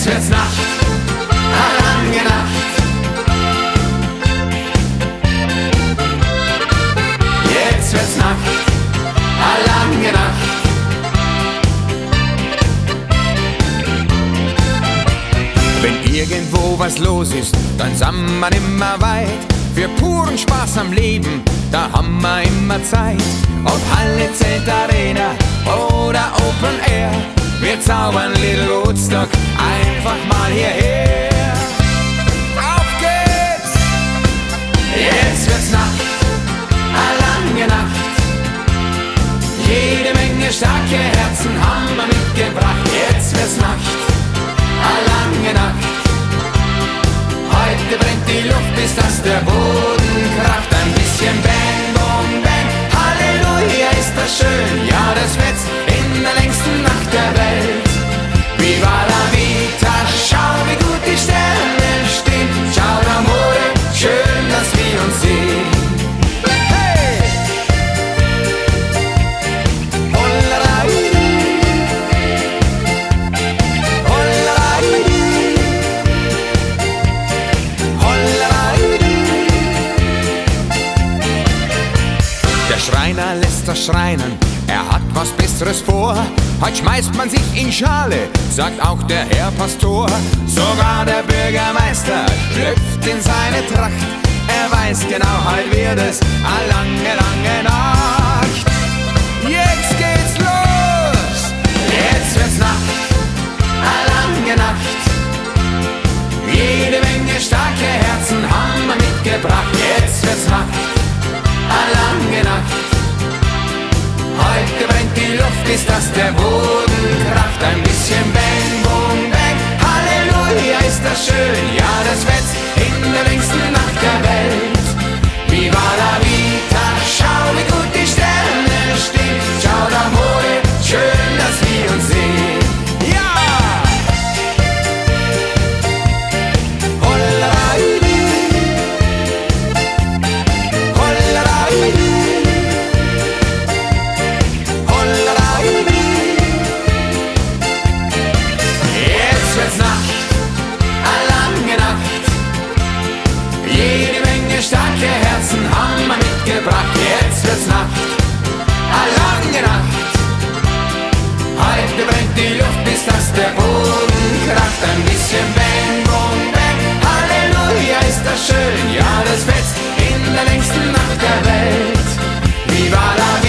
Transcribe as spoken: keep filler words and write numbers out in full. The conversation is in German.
Jetzt wird's Nacht, eine lange Nacht. Jetzt wird's Nacht, eine lange Nacht. Wenn irgendwo was los ist, dann sind wir nimmer weit. Für puren Spaß am Leben, da haben wir immer Zeit. Ob Halle, Zelt, Arena oder Open Air, wir zaubern Little Woodstock einfach mal hierher. Auf geht's! Jetzt wird's Nacht, eine lange Nacht. Jede Menge starke Herzen haben wir mitgebracht. Jetzt wird's Nacht, eine lange Nacht. Heute brennt die Luft, bis dass der Boden kracht. Ein bisschen Bang, Boom, Bang. Halleluja, ist das schön. Ja, das wird's in der längsten Nacht der Welt. Viva la vita, schau wie gut die Sterne stehen. Ciao d'amore, schön, dass wir uns sehen. Hey! Hollala, der Schreiner lässt das Schreinern, er hat was Besseres vor. Heut schmeißt man sich in Schale, sagt auch der Herr Pastor. Sogar der Bürgermeister schlüpft in seine Tracht. Er weiß genau, heut wird es eine lange, lange Nacht. Jetzt geht's los! Jetzt wird's Nacht, eine lange Nacht. Jede Menge starke Herzen haben wir mitgebracht. Jetzt wird's Nacht, eine lange Nacht. Heute brennt die Luft, bis dass der Boden kracht. Ein bisschen Bang, Boom, Bang. Halleluja, ist das schön. Ja, das wird's in der längsten Nacht der Welt. Viva la vita, schau wie gut die Sterne stehen. Ciao d'amore, schön, dass wir uns sehen. Ja! Starke Herzen haben wir mitgebracht. Jetzt wird's Nacht, eine lange Nacht. Heute brennt die Luft, bis dass der Boden kracht. Ein bisschen Bang, Boom, Bang. Halleluja, ist das schön. Ja, das wird's in der längsten Nacht der Welt. Viva la